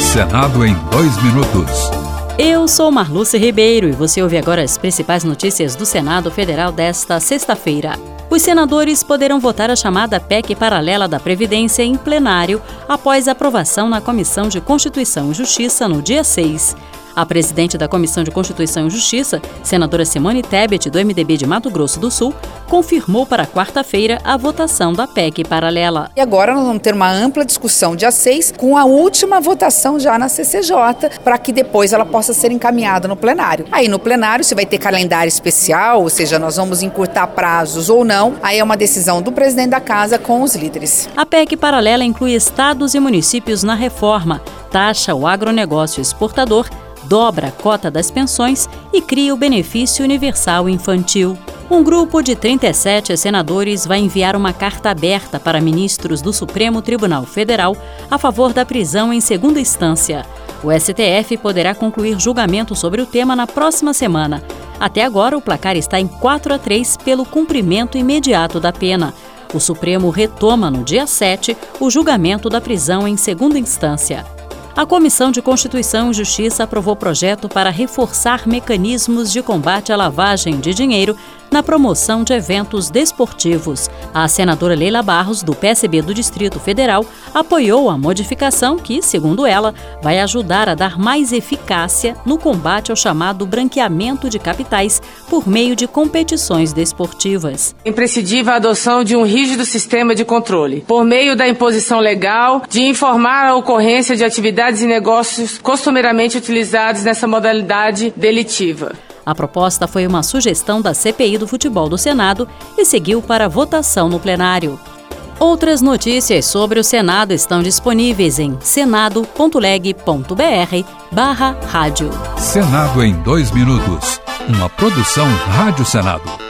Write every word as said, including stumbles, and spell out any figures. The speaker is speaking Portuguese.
Senado em dois minutos. Eu sou Marluce Ribeiro e você ouve agora as principais notícias do Senado Federal desta sexta-feira. Os senadores poderão votar a chamada P E C paralela da Previdência em plenário após a aprovação na Comissão de Constituição e Justiça no dia seis. A presidente da Comissão de Constituição e Justiça, senadora Simone Tebet, do M D B de Mato Grosso do Sul, confirmou para quarta-feira a votação da P E C paralela. E agora nós vamos ter uma ampla discussão dia seis, com a última votação já na C C J, para que depois ela possa ser encaminhada no plenário. Aí no plenário, se vai ter calendário especial, ou seja, nós vamos encurtar prazos ou não, aí é uma decisão do presidente da Casa com os líderes. A P E C paralela inclui estados e municípios na reforma, taxa o agronegócio exportador, dobra a cota das pensões e cria o benefício universal infantil. Um grupo de trinta e sete senadores vai enviar uma carta aberta para ministros do Supremo Tribunal Federal a favor da prisão em segunda instância. O S T F poderá concluir julgamento sobre o tema na próxima semana. Até agora, o placar está em quatro a três pelo cumprimento imediato da pena. O Supremo retoma no dia sete o julgamento da prisão em segunda instância. A Comissão de Constituição e Justiça aprovou projeto para reforçar mecanismos de combate à lavagem de dinheiro na promoção de eventos desportivos. A senadora Leila Barros, do P S B do Distrito Federal, apoiou a modificação que, segundo ela, vai ajudar a dar mais eficácia no combate ao chamado branqueamento de capitais por meio de competições desportivas. É imprescindível a adoção de um rígido sistema de controle, por meio da imposição legal, de informar a ocorrência de atividades e negócios costumeiramente utilizados nessa modalidade delitiva. A proposta foi uma sugestão da C P I do Futebol do Senado e seguiu para votação no plenário. Outras notícias sobre o Senado estão disponíveis em senado ponto leg ponto br barra rádio. Senado em dois minutos. Uma produção Rádio Senado.